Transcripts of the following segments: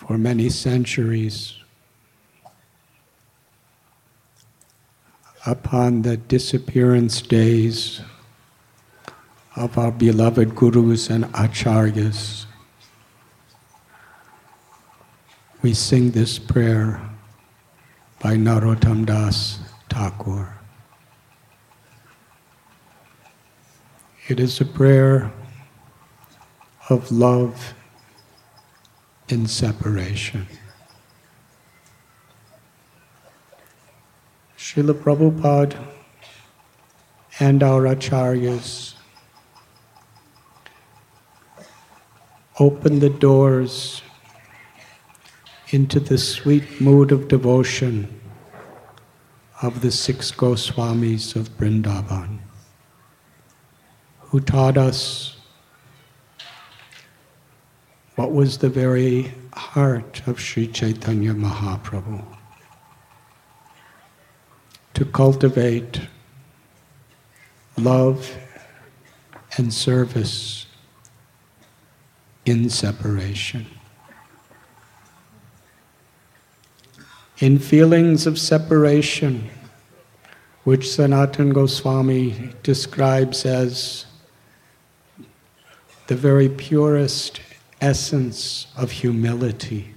for many centuries upon the disappearance days of our beloved gurus and acharyas. We sing this prayer by Narottam Das Thakur. It is a prayer of love in separation. Srila Prabhupada and our acharyas opened the doors into the sweet mood of devotion of the 6 Goswamis of Vrindavan, who taught us what was the very heart of Sri Chaitanya Mahaprabhu: to cultivate love and service in separation. In feelings of separation, which Sanatana Goswami describes as the very purest essence of humility,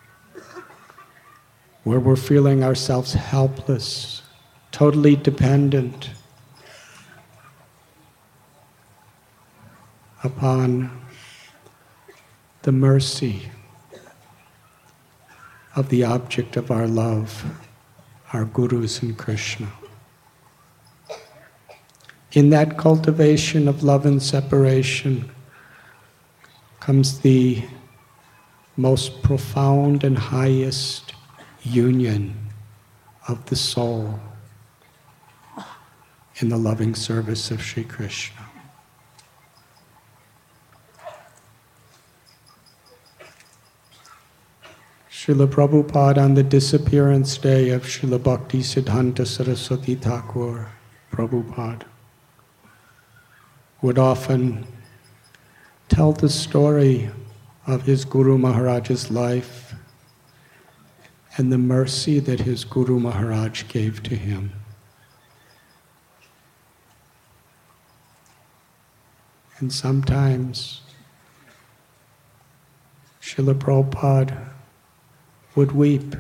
where we're feeling ourselves helpless, totally dependent upon the mercy of the object of our love, our gurus and Krishna. In that cultivation of love and separation comes the most profound and highest union of the soul in the loving service of Sri Krishna. Srila Prabhupada, on the disappearance day of Srila Bhakti Siddhanta Saraswati Thakur Prabhupada, would often tell the story of his Guru Maharaj's life and the mercy that his Guru Maharaj gave to him. And sometimes Srila Prabhupada would weep,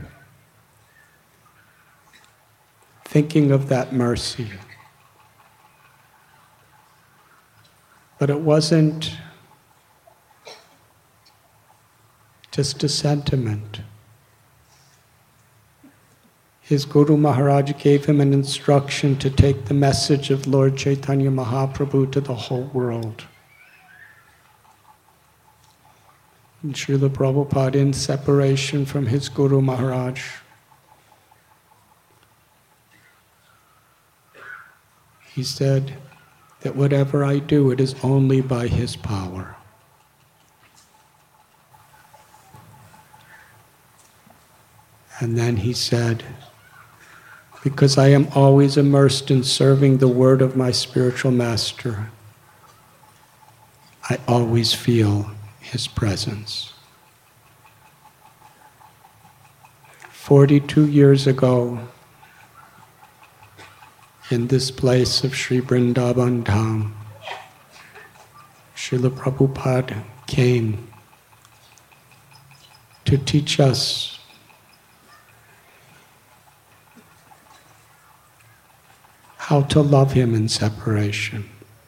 thinking of that mercy. But it wasn't just a sentiment. His Guru Maharaj gave him an instruction to take the message of Lord Chaitanya Mahaprabhu to the whole world. And Srila Prabhupada, in separation from his Guru Maharaj, he said that whatever I do, it is only by his power. And then he said, because I am always immersed in serving the word of my spiritual master, I always feel his presence. 42 years ago, in this place of Sri Vrindavan Dham, Srila Prabhupada came to teach us how to love him in separation.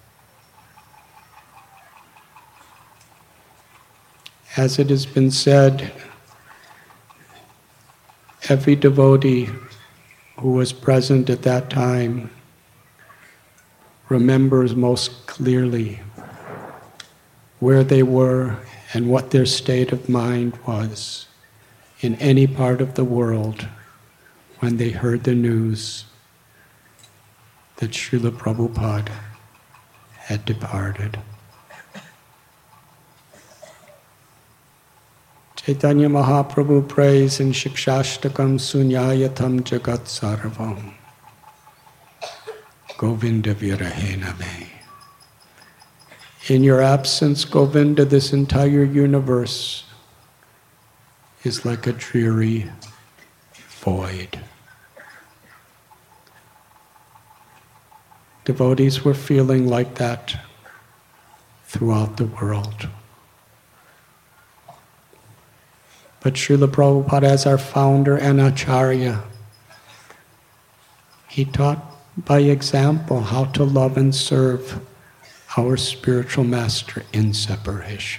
As it has been said, every devotee who was present at that time remembers most clearly where they were and what their state of mind was in any part of the world when they heard the news that Srila Prabhupada had departed. Chaitanya Mahaprabhu prays in Shikshashtakam Sunyayatam Jagat Sarvam Govinda Virahena Me. In your absence, Govinda, this entire universe is like a dreary void. Devotees were feeling like that throughout the world. But Srila Prabhupada, as our founder and Acharya, he taught by example how to love and serve our spiritual master in separation.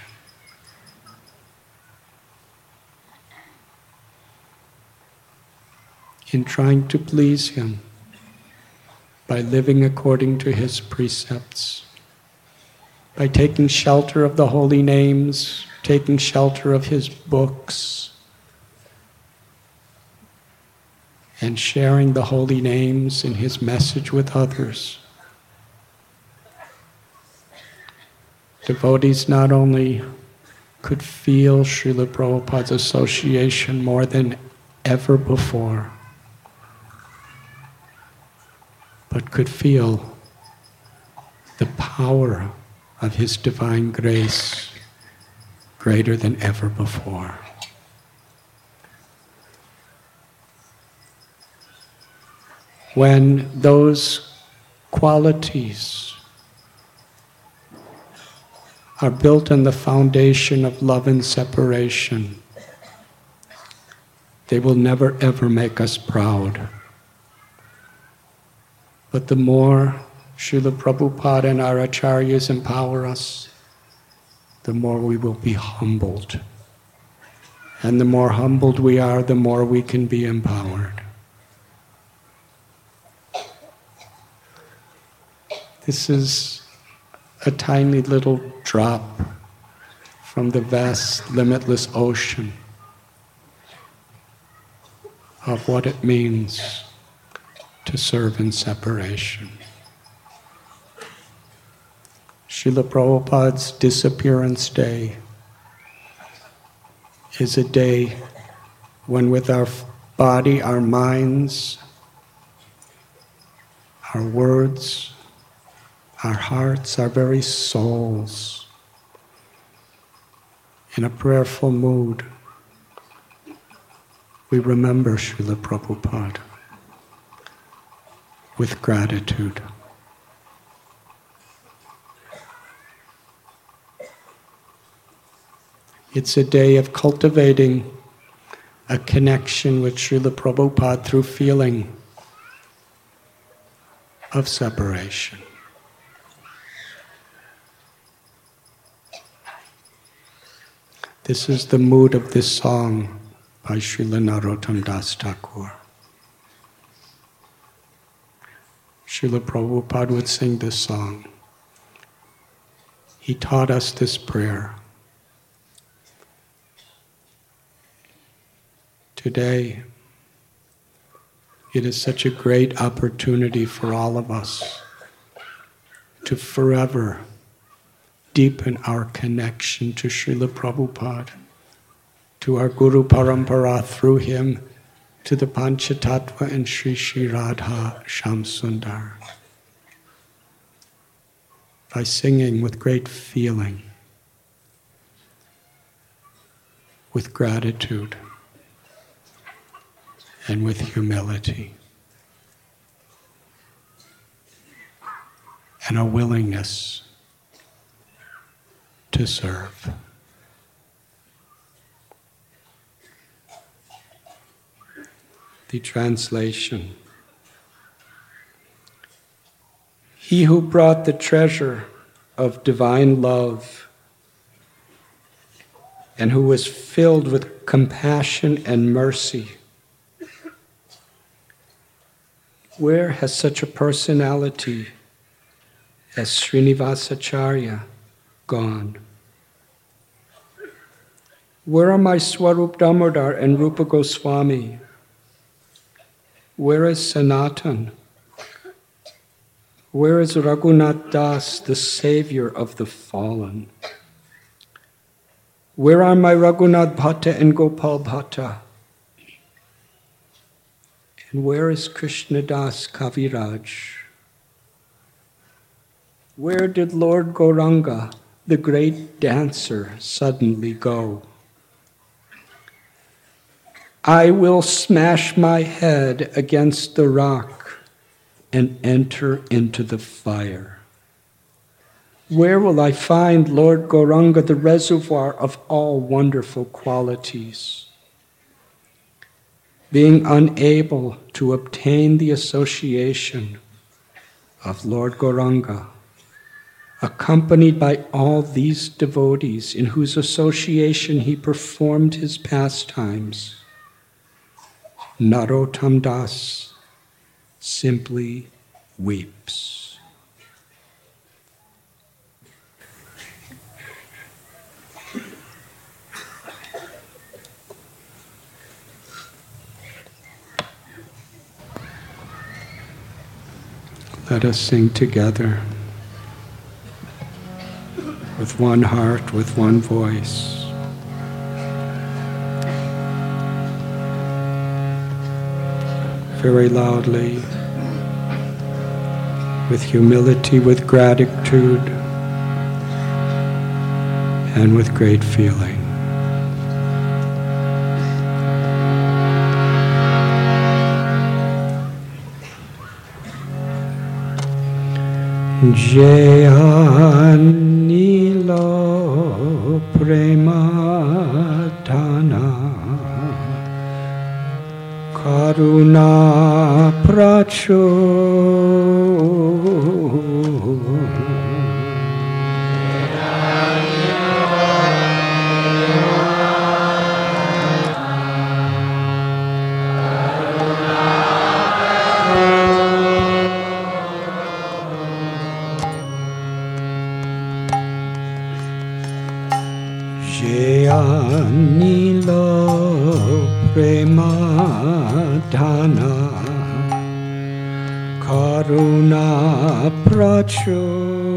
In trying to please him by living according to his precepts, by taking shelter of the holy names, taking shelter of his books, and sharing the holy names in his message with others. Devotees not only could feel Srila Prabhupada's association more than ever before, but could feel the power of his divine grace greater than ever before. When those qualities are built on the foundation of love and separation, they will never ever make us proud. But the more Srila Prabhupada and our acharyas empower us, the more we will be humbled. And the more humbled we are, the more we can be empowered. This is a tiny little drop from the vast, limitless ocean of what it means to serve in separation. Srila Prabhupada's disappearance day is a day when with our body, our minds, our words, our hearts, our very souls, in a prayerful mood, we remember Srila Prabhupada with gratitude. It's a day of cultivating a connection with Srila Prabhupada through feeling of separation. This is the mood of this song by Srila Narottam Das Thakur. Srila Prabhupada would sing this song. He taught us this prayer. Today, it is such a great opportunity for all of us to forever deepen our connection to Srila Prabhupada, to our Guru Parampara through him, to the Panchatattva and Sri Sri Radha Shamsundar. By singing with great feeling, with gratitude, and with humility, and a willingness to serve. The translation. He who brought the treasure of divine love and who was filled with compassion and mercy, where has such a personality as Srinivasacharya gone? Where are my Swarup Damodar and Rupa Goswami? Where is Sanatan? Where is Raghunath Das, the savior of the fallen? Where are my Raghunath Bhatta and Gopal Bhatta? And where is Krishna Das Kaviraj? Where did Lord Gauranga, the great dancer, suddenly go? I will smash my head against the rock and enter into the fire. Where will I find Lord Gauranga, the reservoir of all wonderful qualities? Being unable to obtain the association of Lord Gauranga, accompanied by all these devotees in whose association he performed his pastimes, Narottam Das simply weeps. Let us sing together, with one heart, with one voice. Very loudly, with humility, with gratitude, and with great feeling. Jaya Nilo Prema Dhana Karuna Pracho Nilo Prema Dhana Karuna Pracho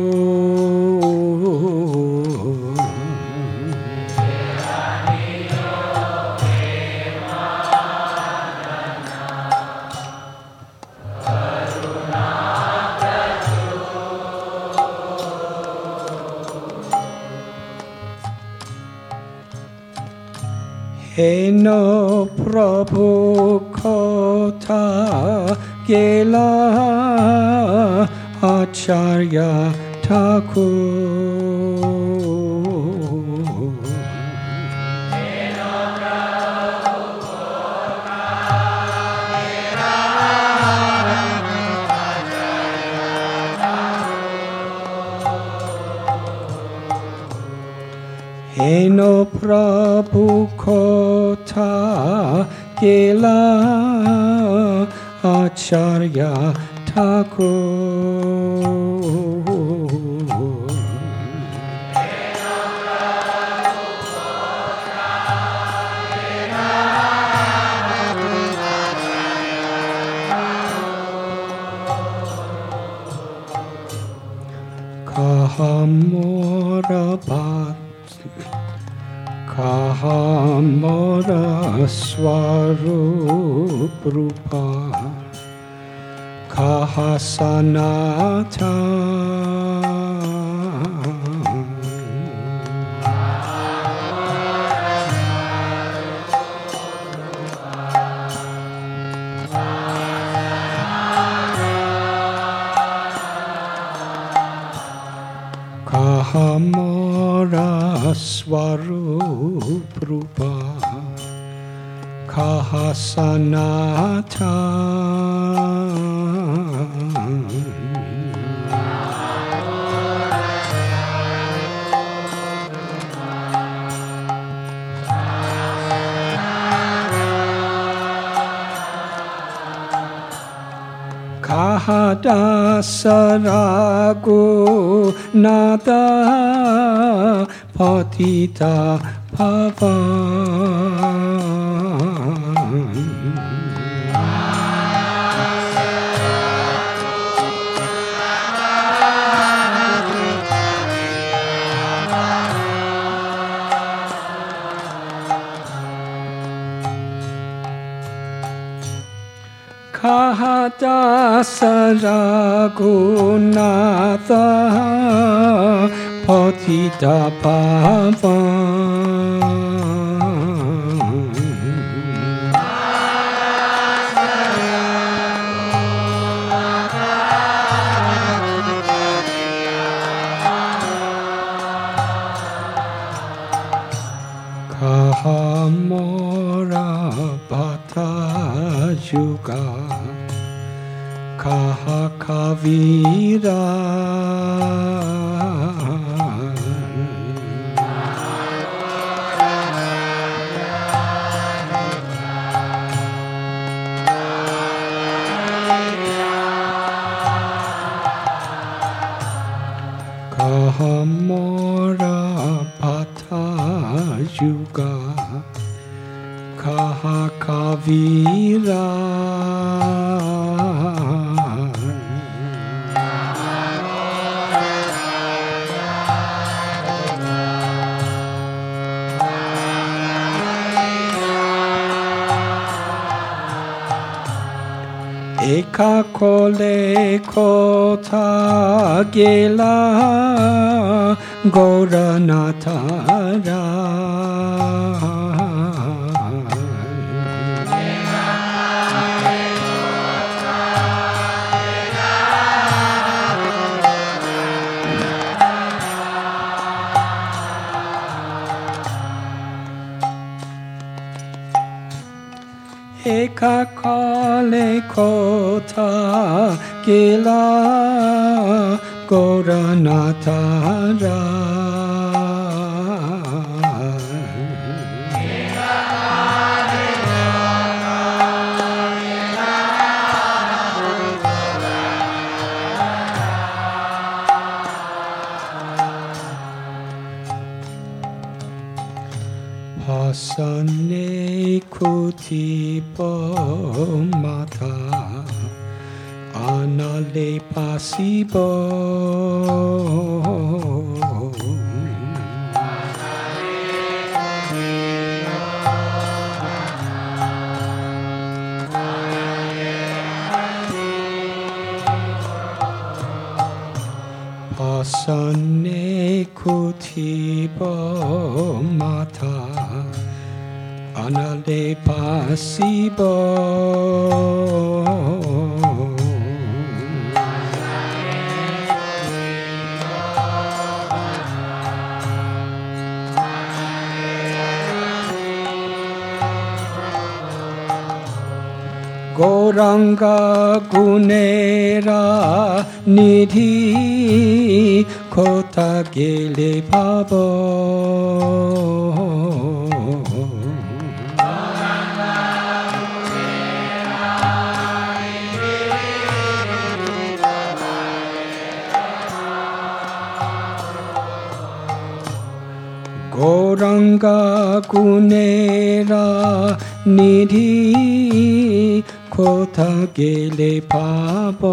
Eno Prabhu Kota Gela Acharya Thakur Eno Prabhu Kota Gela Acharya Thakur Kahamora Kahamora Swarup Rupa Kahasanata Kahamora Swarup Rupa Kahasanata Kahadasarago Nada Patita Pavan Kahadasaragunatha Patita Pavan Kahakavira Kahamora Patajuga Kahakavira Eka kole kota gela Goranatara Eka kale kota gila Goranatara Pasane kutipo mata Anale pasibo Pasane kutipo mata Anale pasibo Goranga gunera nidhi kota gele babo Goranga gunera nidhi kota gele babo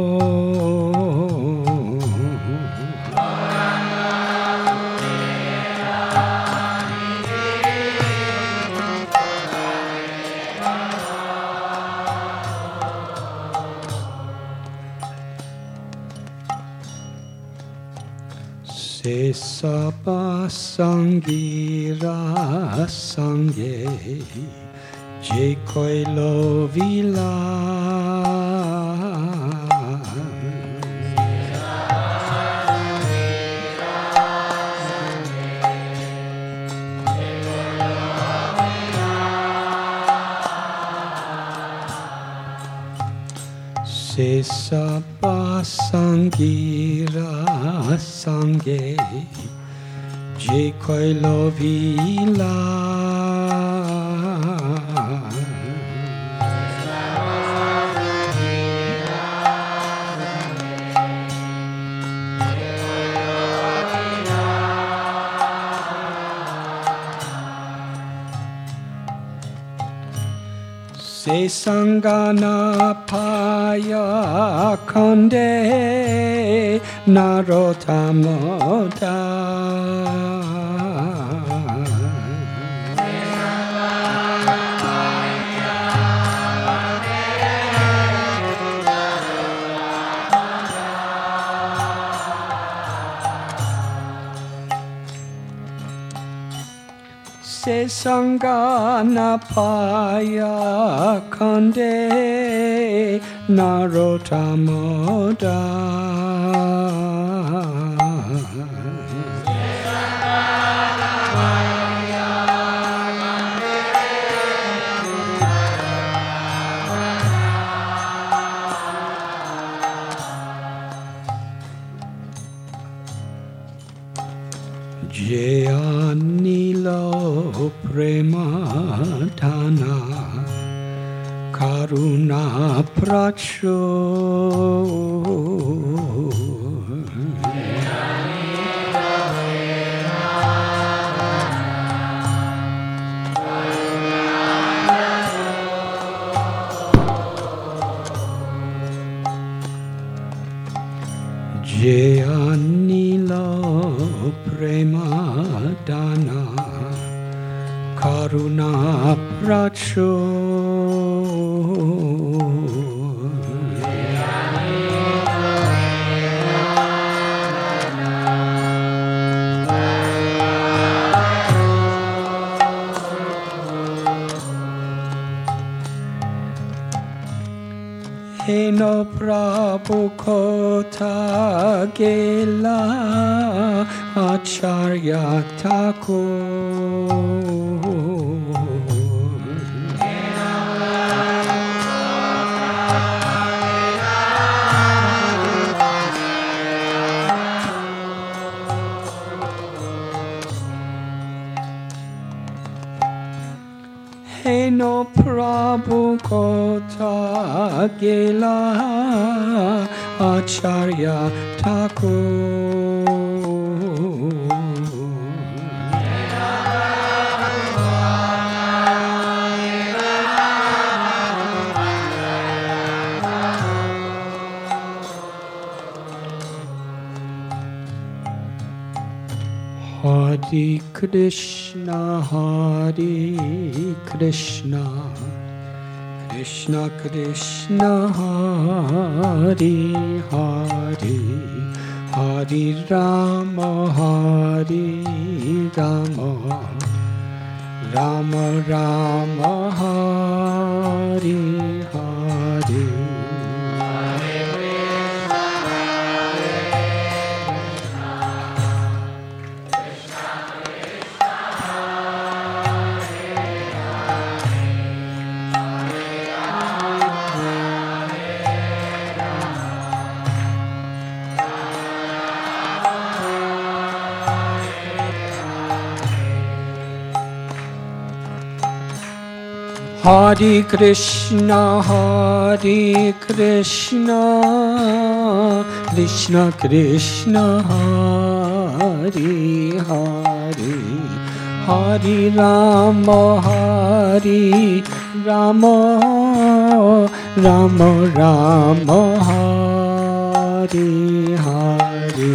Sesapa sangira sange Je koi lo vila Sesapa sangira sange Je koi lo vila Se sangana paya khande narotamoda Se sangana paya khande narotamoda Jaya Nilo Premadhana Karuna Pracho Jaya Nilo Premadhana Karuna Pracho Heno Prabhu Kota Gela Acharya Thakur Heno Prabhu Kota Gela Acharya Thakur Hare Krishna, Hare Krishna, Krishna Krishna, Hare Hare, Hare Rama, Hare Rama, Rama Rama, Hare Hare. Hare Krishna, Hare Krishna, Krishna Krishna, Hare Hare, Hare Rama, Hare Rama, Rama Rama, Hare Hare.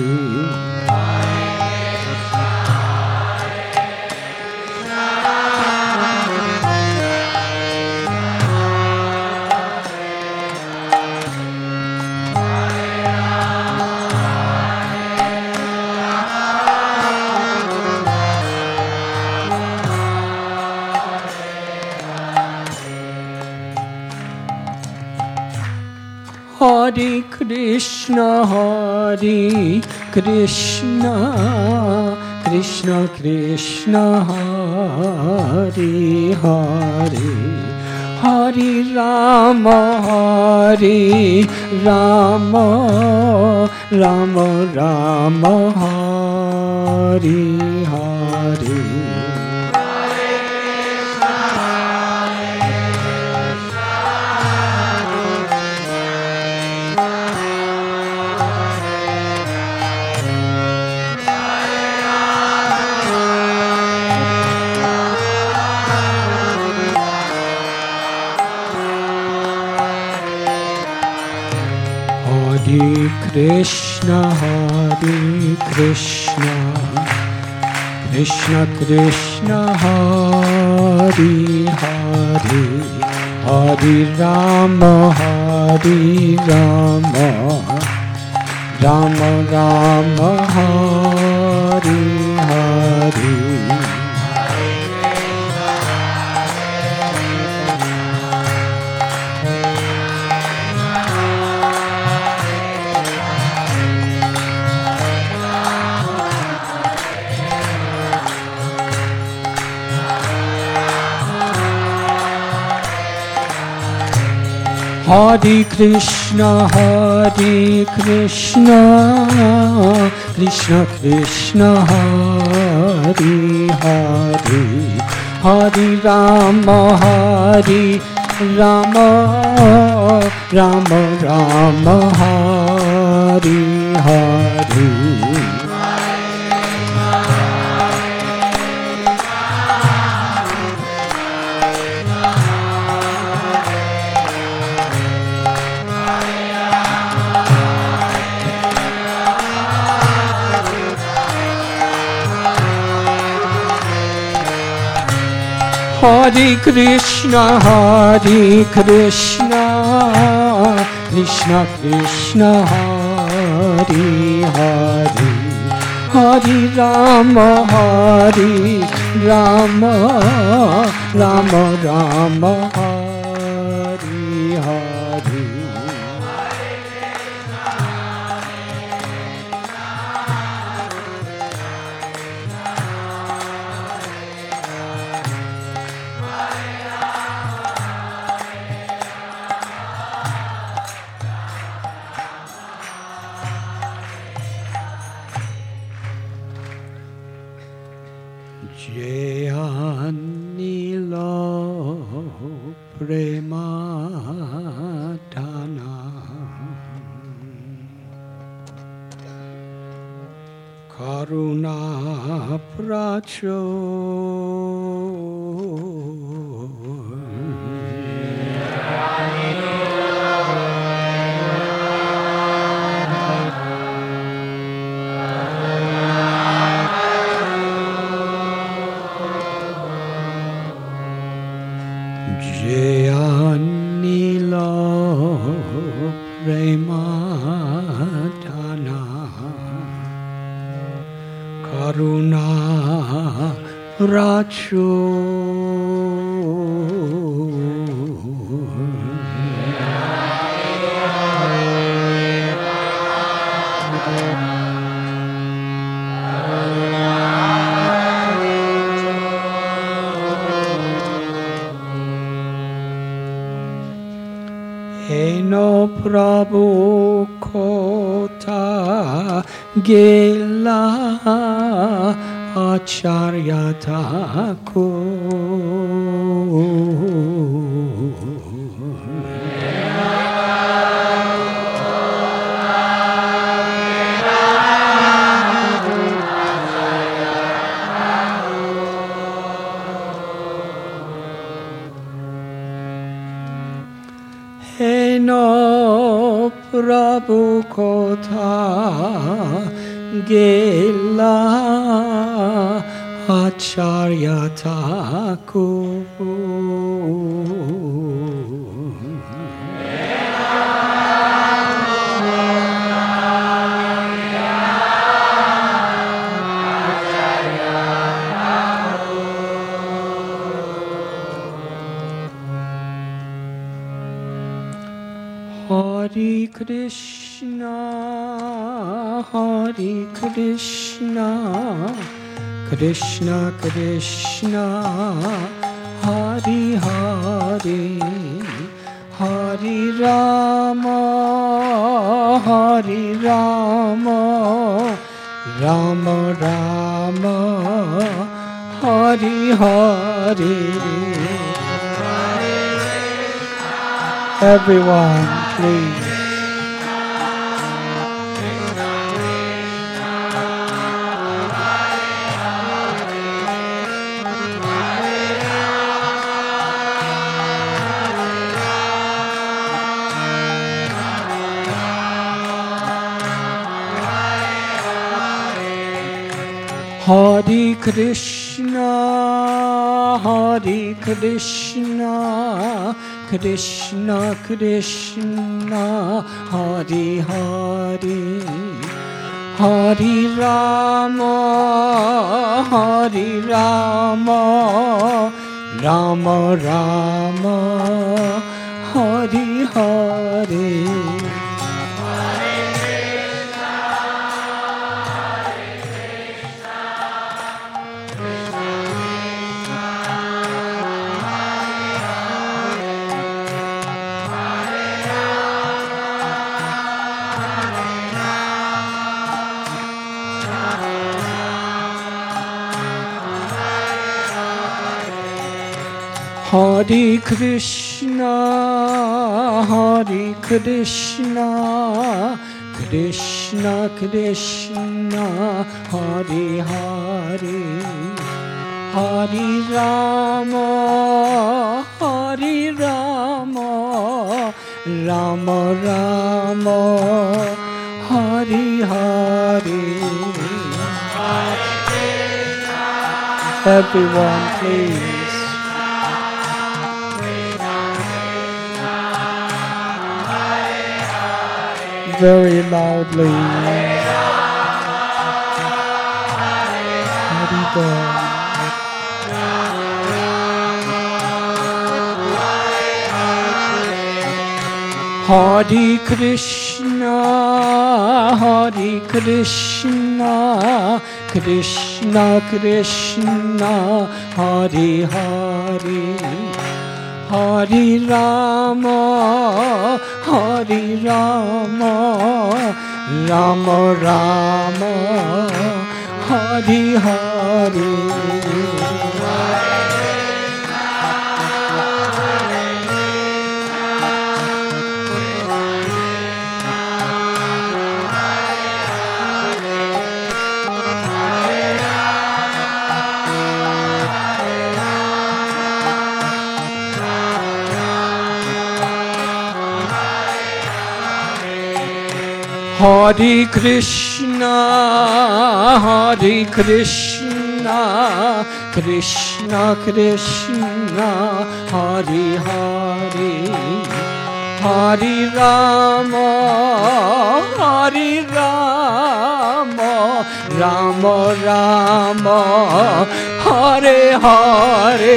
Hare Krishna, Hare Krishna, Krishna Krishna, Hare Hare, Hare Rama, Hare Rama, Rama Rama, Hare Hare. Hare Krishna, Hare Krishna, Krishna Krishna, Hare Hare, Hare Rama, Hare Rama, Rama Rama, Hare Hare. Hare Krishna, Hare Krishna, Krishna Krishna, Hare Hari Hari Rama Hari Rama Rama Rama Hari Hari Hare Krishna, Krishna Krishna, Hare Hare, Hare Rama, Rama Rama, Hare Hare. Jayanilo Premadana Karuna Pracho Jayanilo Premadana Karuna Pracho Eno Prabhu Kota Gela Acharya Eno Prabhu Kota Gela Acharya Hare Krishna, Krishna Krishna, Hare Hare, Hare Rama, Rama Rama, Hare Hare. Everyone, please. Hare Krishna, Krishna Krishna, Hare Hare, Hare Rama, Rama Rama, Hare Hare. Hare Krishna, Krishna Krishna, Hare Hare, Hare Rama, Rama Rama, Hare Hare. Everyone, please. Very loudly. Hare Krishna, Krishna Krishna, Hare Hare, Hare Rama, Rama Rama, Hare Hare. Hare Krishna, Krishna Krishna, Hare Hare, Hare Rama, Rama Rama, Hare Hare.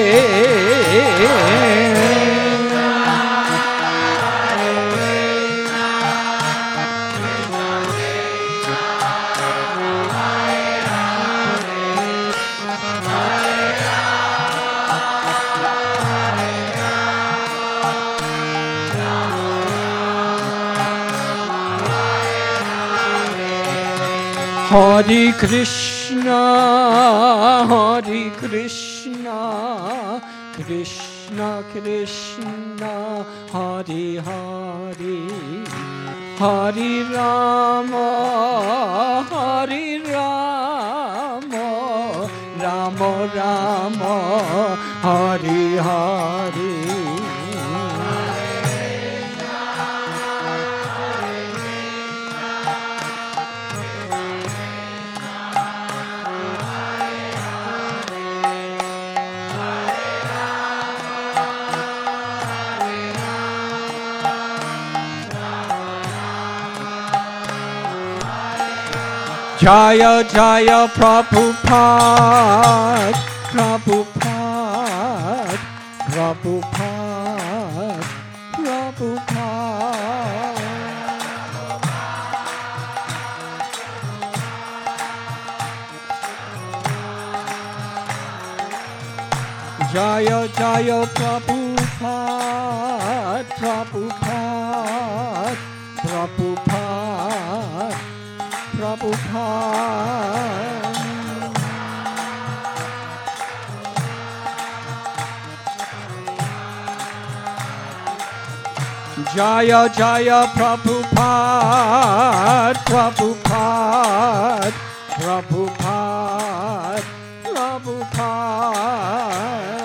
Hare Krishna, Krishna Krishna, Hare Hare, Hare Rama, Rama Rama, Hare Hare. Jaya Jaya Prabhupada, Prabhupada, Prabhupada, Prabhupada. Jaya Jaya Prabhupada, Prabhupada, Prabhupada, Prabhupada. Jaya Jaya Prabhupada, Prabhupada, Prabhupada, Prabhupada.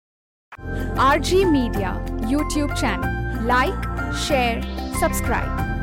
RG Media YouTube channel. Like, share, subscribe.